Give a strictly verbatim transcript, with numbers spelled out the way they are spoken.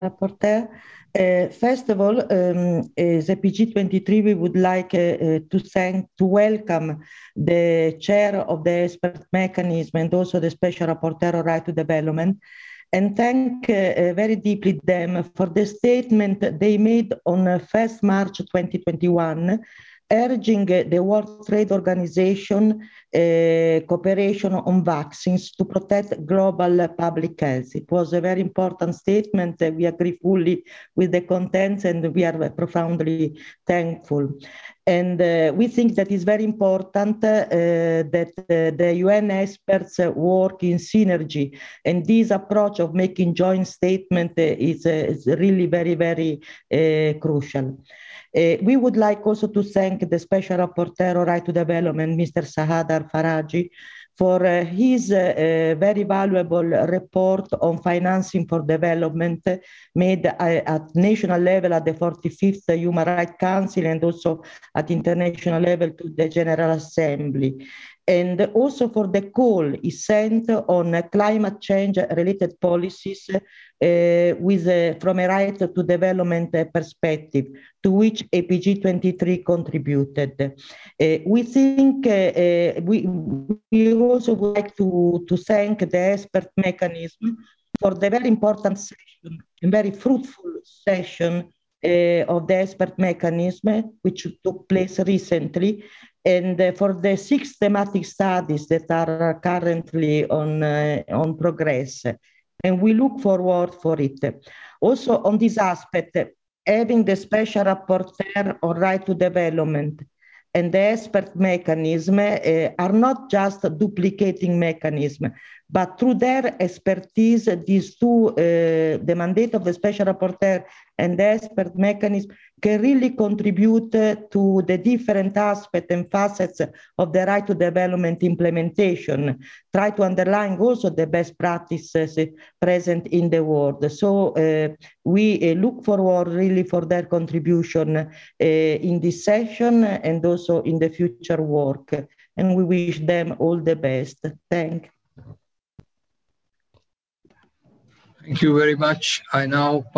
Rapporteur. Uh, first of all, um, as a P G twenty-three, we would like uh, uh, to thank, to welcome the chair of the expert mechanism and also the special rapporteur on right to development, and thank uh, uh, very deeply them for the statement they made on uh, first March twenty twenty-one, urging uh, the World Trade Organization uh, cooperation on vaccines to protect global public health. It was a very important statement. Uh, we agree fully with the contents and we are profoundly thankful. And uh, we think that it's very important uh, that uh, the U N experts uh, work in synergy. And this approach of making joint statement uh, is, uh, is really very, very uh, crucial. Uh, we would like also to thank the Special Rapporteur on Right to Development, Mister Saad Al-Faraji, for uh, his uh, uh, very valuable report on financing for development made uh, at national level at the forty-fifth Human Rights Council and also at international level to the General Assembly. And also for the call he sent on uh, climate change related policies uh, with, uh, from a right to development uh, perspective, to which A P G twenty-three contributed. Uh, we think uh, uh, we, we also would like to, to thank the expert mechanism for the very important session and very fruitful session uh, of the expert mechanism, which took place recently, and uh, for the six thematic studies that are currently on, uh, on progress. And we look forward for it. Also on this aspect, having the special rapporteur on right to development and the expert mechanism uh, are not just duplicating mechanism, but through their expertise, these two, uh, the mandate of the special rapporteur and the expert mechanism can really contribute uh, to the different aspects and facets of the right to development implementation, try to underline also the best practices present in the world. So uh, we uh, look forward really for their contribution uh, in this session and also in the future work. And we wish them all the best. Thank you. Thank you very much. I now